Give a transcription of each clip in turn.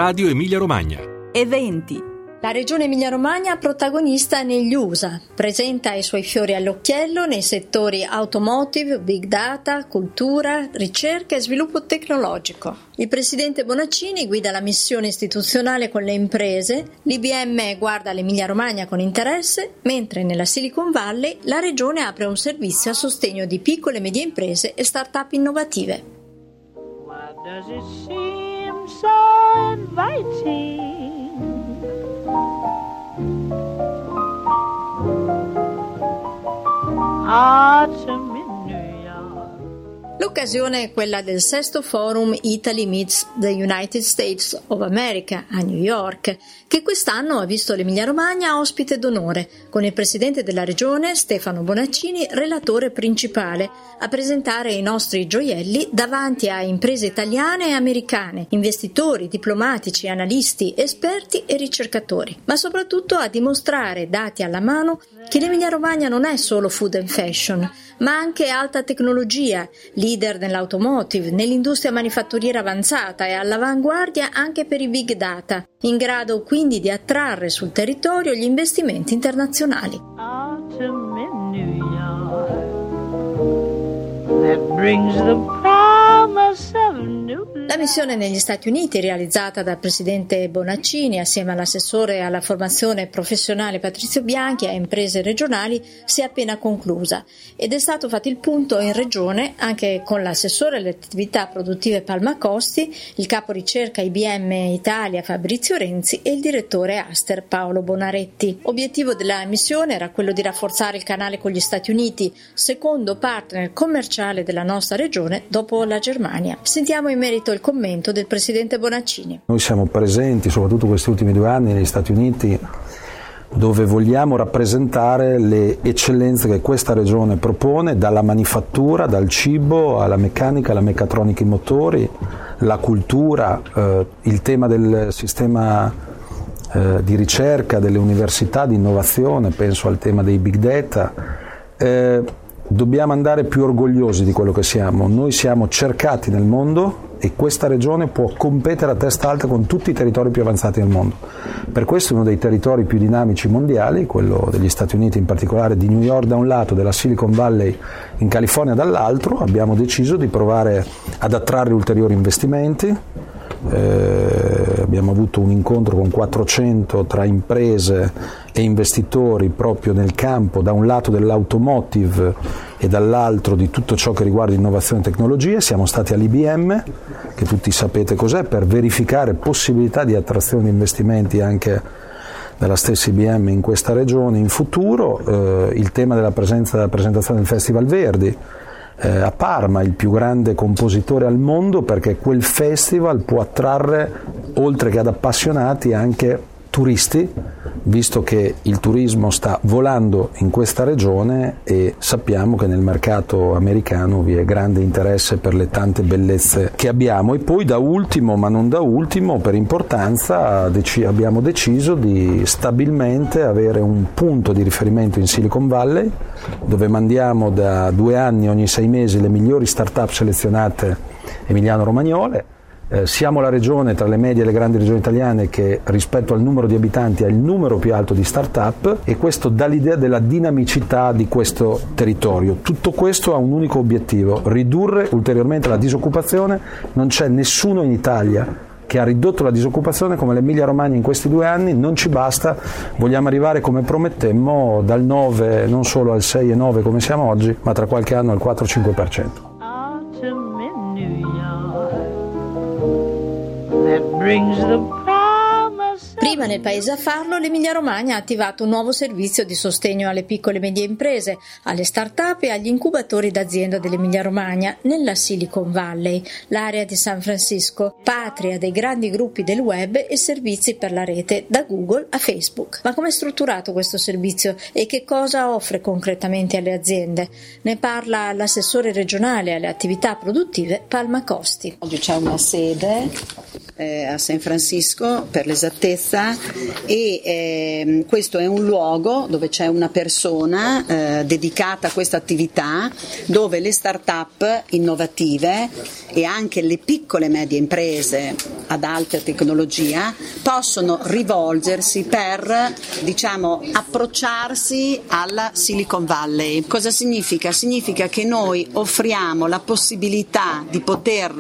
Radio Emilia Romagna. Eventi. La regione Emilia-Romagna protagonista negli USA, presenta i suoi fiori all'occhiello nei settori automotive, big data, cultura, ricerca e sviluppo tecnologico. Il presidente Bonaccini guida la missione istituzionale con le imprese, l'IBM guarda l'Emilia-Romagna con interesse, mentre nella Silicon Valley la regione apre un servizio a sostegno di piccole e medie imprese e start-up innovative. Why does it seem so inviting? Autumn in New York. L'occasione è quella del sesto forum Italy Meets the United States of America a New York, che quest'anno ha visto l'Emilia-Romagna ospite d'onore, con il presidente della regione Stefano Bonaccini relatore principale, a presentare i nostri gioielli davanti a imprese italiane e americane, investitori, diplomatici, analisti, esperti e ricercatori, ma soprattutto a dimostrare, dati alla mano, che l'Emilia-Romagna non è solo food and fashion, ma anche alta tecnologia, leader nell'automotive, nell'industria manifatturiera avanzata e all'avanguardia anche per i big data, in grado quindi di attrarre sul territorio gli investimenti internazionali. Autumn in New York. That brings the promise of new. La missione negli Stati Uniti, realizzata dal presidente Bonaccini assieme all'assessore alla formazione professionale Patrizio Bianchi e a imprese regionali, si è appena conclusa ed è stato fatto il punto in regione anche con l'assessore alle attività produttive Palma Costi, il capo ricerca IBM Italia Fabrizio Renzi e il direttore Aster Paolo Bonaretti. Obiettivo della missione era quello di rafforzare il canale con gli Stati Uniti, secondo partner commerciale della nostra regione dopo la Germania. Sentiamo in merito il commento del presidente Bonaccini. Noi siamo presenti soprattutto questi ultimi 2 anni negli Stati Uniti, dove vogliamo rappresentare le eccellenze che questa regione propone, dalla manifattura, dal cibo alla meccanica, alla meccatronica, i motori, la cultura, il tema del sistema di ricerca, delle università, di innovazione, penso al tema dei big data. Dobbiamo andare più orgogliosi di quello che siamo. Noi siamo cercati nel mondo e questa regione può competere a testa alta con tutti i territori più avanzati del mondo. Per questo è uno dei territori più dinamici mondiali, quello degli Stati Uniti, in particolare di New York da un lato, della Silicon Valley in California dall'altro. Abbiamo deciso di provare ad attrarre ulteriori investimenti. Abbiamo avuto un incontro con 400 tra imprese e investitori proprio nel campo, da un lato dell'automotive e dall'altro di tutto ciò che riguarda innovazione e tecnologie. Siamo stati all'IBM, che tutti sapete cos'è, per verificare possibilità di attrazione di investimenti anche dalla stessa IBM in questa regione in futuro. Il tema della presentazione del Festival Verdi a Parma, il più grande compositore al mondo, perché quel festival può attrarre, oltre che ad appassionati, anche turisti, visto che il turismo sta volando in questa regione e sappiamo che nel mercato americano vi è grande interesse per le tante bellezze che abbiamo. E poi da ultimo, ma non da ultimo per importanza, abbiamo deciso di stabilmente avere un punto di riferimento in Silicon Valley, dove mandiamo da 2 anni ogni 6 mesi le migliori start-up selezionate emiliano-romagnole. Siamo la regione tra le medie e le grandi regioni italiane che rispetto al numero di abitanti ha il numero più alto di start-up, e questo dà l'idea della dinamicità di questo territorio. Tutto questo ha un unico obiettivo: ridurre ulteriormente la disoccupazione. Non c'è nessuno in Italia che ha ridotto la disoccupazione come l'Emilia Romagna in questi 2 anni. Non ci basta, vogliamo arrivare, come promettemmo, dal 9 non solo al 6,9 come siamo oggi, ma tra qualche anno al 4-5%. Prima nel paese a farlo, l'Emilia-Romagna ha attivato un nuovo servizio di sostegno alle piccole e medie imprese, alle start-up e agli incubatori d'azienda dell'Emilia-Romagna nella Silicon Valley, l'area di San Francisco, patria dei grandi gruppi del web e servizi per la rete, da Google a Facebook. Ma come è strutturato questo servizio e che cosa offre concretamente alle aziende? Ne parla l'assessore regionale alle attività produttive Palma Costi. Oggi c'è una sede a San Francisco per l'esattezza, e questo è un luogo dove c'è una persona dedicata a questa attività, dove le start-up innovative e anche le piccole e medie imprese ad alta tecnologia possono rivolgersi per, approcciarsi alla Silicon Valley. Cosa significa? Significa che noi offriamo la possibilità di poter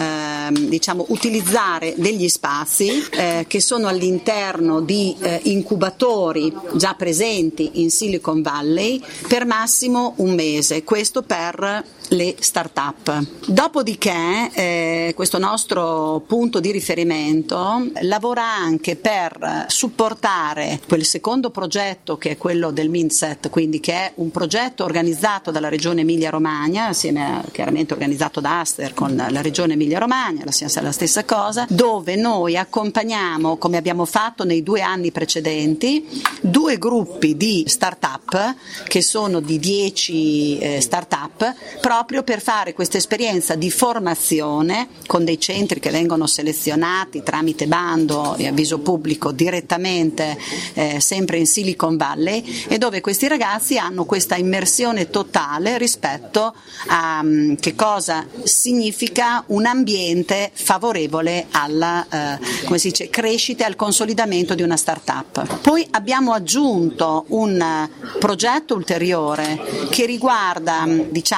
utilizzare degli spazi che sono all'interno di incubatori già presenti in Silicon Valley per massimo un mese, questo per le start-up. Dopodiché questo nostro punto di riferimento lavora anche per supportare quel secondo progetto, che è quello del Mindset, quindi che è un progetto organizzato dalla Regione Emilia-Romagna, chiaramente organizzato da Aster con la Regione Emilia-Romagna, la stessa cosa, dove noi accompagniamo, come abbiamo fatto nei 2 anni precedenti, 2 gruppi di start-up che sono di 10 start-up, proprio per fare questa esperienza di formazione con dei centri che vengono selezionati tramite bando e avviso pubblico direttamente sempre in Silicon Valley, e dove questi ragazzi hanno questa immersione totale rispetto a che cosa significa un ambiente favorevole alla crescita e al consolidamento di una start-up. Poi abbiamo aggiunto un progetto ulteriore che riguarda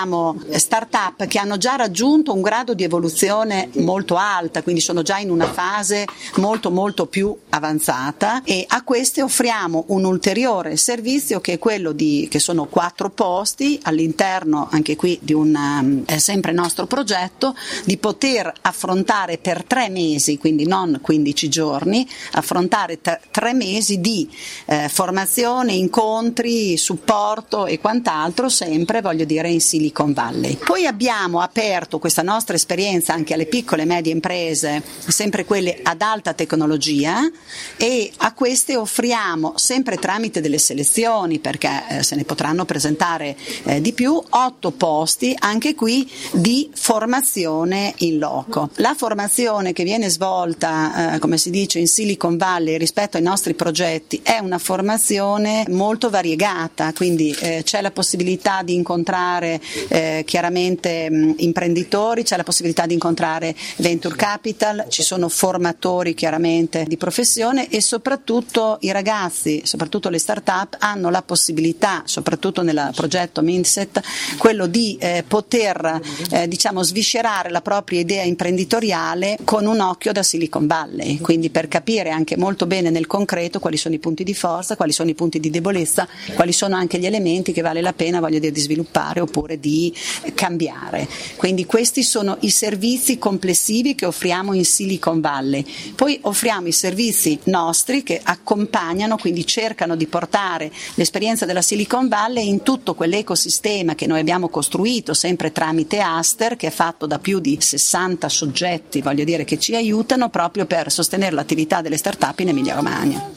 start-up che hanno già raggiunto un grado di evoluzione molto alta, quindi sono già in una fase molto molto più avanzata, e a queste offriamo un ulteriore servizio che è quello che sono 4 posti all'interno anche qui di un sempre nostro progetto, di poter affrontare per 3 mesi, quindi non 15 giorni, affrontare 3 mesi di formazione, incontri, supporto e quant'altro, sempre in Silicon Valley. Poi abbiamo aperto questa nostra esperienza anche alle piccole e medie imprese, sempre quelle ad alta tecnologia, e a queste offriamo, sempre tramite delle selezioni, perché se ne potranno presentare di più, 8 posti anche qui di formazione in loco. La formazione che viene svolta, come si dice, in Silicon Valley rispetto ai nostri progetti è una formazione molto variegata, quindi c'è la possibilità di incontrare chiaramente imprenditori, c'è la possibilità di incontrare venture capital, ci sono formatori chiaramente di professione, e soprattutto i ragazzi, soprattutto le start-up, hanno la possibilità, soprattutto nel progetto Mindset, quello di poter sviscerare la propria idea imprenditoriale con un occhio da Silicon Valley, quindi per capire anche molto bene nel concreto quali sono i punti di forza, quali sono i punti di debolezza, quali sono anche gli elementi che vale la pena di sviluppare oppure di cambiare. Quindi questi sono i servizi complessivi che offriamo in Silicon Valley. Poi offriamo i servizi nostri che accompagnano, quindi cercano di portare l'esperienza della Silicon Valley in tutto quell'ecosistema che noi abbiamo costruito sempre tramite Aster, che è fatto da più di 60 soggetti, che ci aiutano proprio per sostenere l'attività delle start-up in Emilia-Romagna.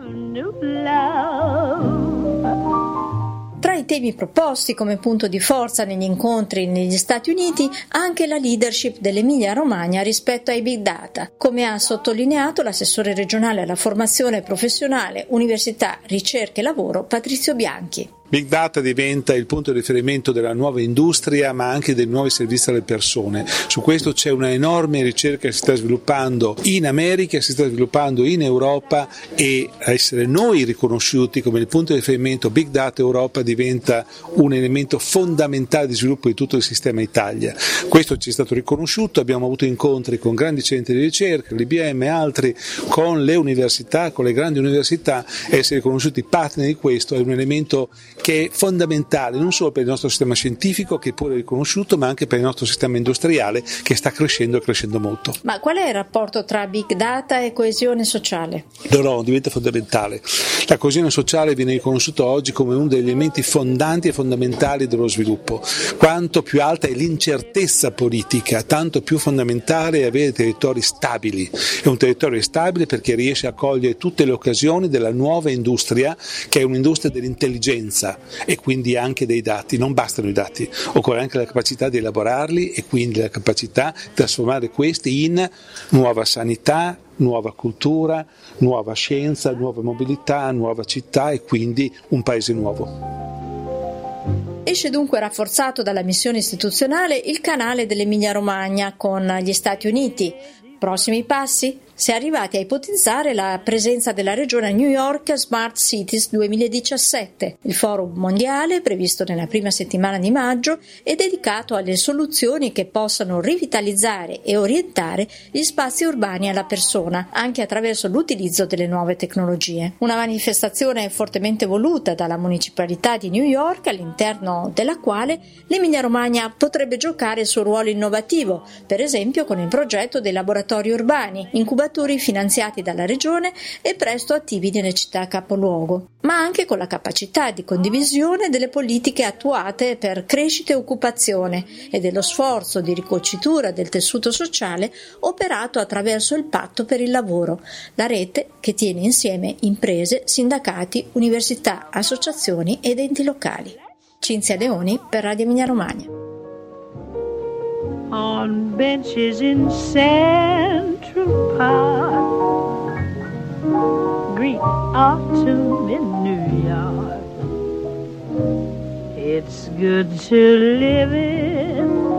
Tra i temi proposti come punto di forza negli incontri negli Stati Uniti, anche la leadership dell'Emilia-Romagna rispetto ai big data, come ha sottolineato l'assessore regionale alla formazione professionale, università, ricerca e lavoro Patrizio Bianchi. Big Data diventa il punto di riferimento della nuova industria, ma anche dei nuovi servizi alle persone. Su questo c'è una enorme ricerca che si sta sviluppando in America, si sta sviluppando in Europa, e a essere noi riconosciuti come il punto di riferimento Big Data Europa diventa un elemento fondamentale di sviluppo di tutto il sistema Italia. Questo ci è stato riconosciuto, abbiamo avuto incontri con grandi centri di ricerca, l'IBM e altri, con le università, con le grandi università. Essere riconosciuti partner di questo è un elemento che è fondamentale non solo per il nostro sistema scientifico, che è pure riconosciuto, ma anche per il nostro sistema industriale, che sta crescendo e crescendo molto. Ma qual è il rapporto tra big data e coesione sociale? No, diventa fondamentale. La coesione sociale viene riconosciuta oggi come uno degli elementi fondanti e fondamentali dello sviluppo. Quanto più alta è l'incertezza politica, tanto più fondamentale è avere territori stabili. È un territorio stabile perché riesce a cogliere tutte le occasioni della nuova industria, che è un'industria dell'intelligenza. conoscenza e quindi anche dei dati. Non bastano i dati, occorre anche la capacità di elaborarli e quindi la capacità di trasformare questi in nuova sanità, nuova cultura, nuova scienza, nuova mobilità, nuova città e quindi un paese nuovo. Esce dunque rafforzato dalla missione istituzionale il canale dell'Emilia-Romagna con gli Stati Uniti. Prossimi passi? Si è arrivati a ipotizzare la presenza della regione a New York Smart Cities 2017. Il forum mondiale, previsto nella prima settimana di maggio, è dedicato alle soluzioni che possano rivitalizzare e orientare gli spazi urbani alla persona, anche attraverso l'utilizzo delle nuove tecnologie. Una manifestazione fortemente voluta dalla municipalità di New York, all'interno della quale l'Emilia-Romagna potrebbe giocare il suo ruolo innovativo, per esempio con il progetto dei laboratori urbani, incubatori finanziati dalla regione e presto attivi nelle città capoluogo, ma anche con la capacità di condivisione delle politiche attuate per crescita e occupazione e dello sforzo di ricucitura del tessuto sociale operato attraverso il Patto per il lavoro, la rete che tiene insieme imprese, sindacati, università, associazioni ed enti locali. Cinzia Leoni per Radio Emilia Romagna. On benches in Central Park, greet autumn in New York. It's good to live in